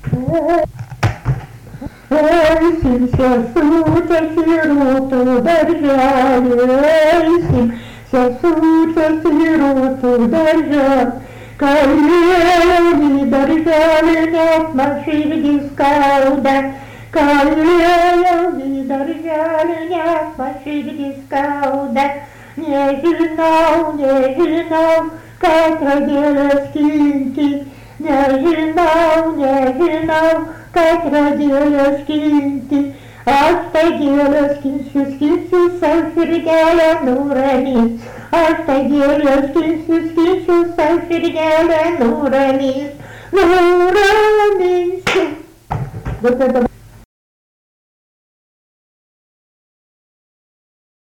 Eisim sesutės į rūtų darželį, eisim sesutės į rūtų darželį, kai įėjau į darželį, net man širdį skauda, kai įėjau į darželį, net man širdį skauda, nežinau, ką pradėjo skinti, nežinau, kad pradėjo skinti, aš tą gėlę skinsiu sau širdelę nuramins, aš tą gėlę skinsiu sau širdelę nuramins, nuraminsiu.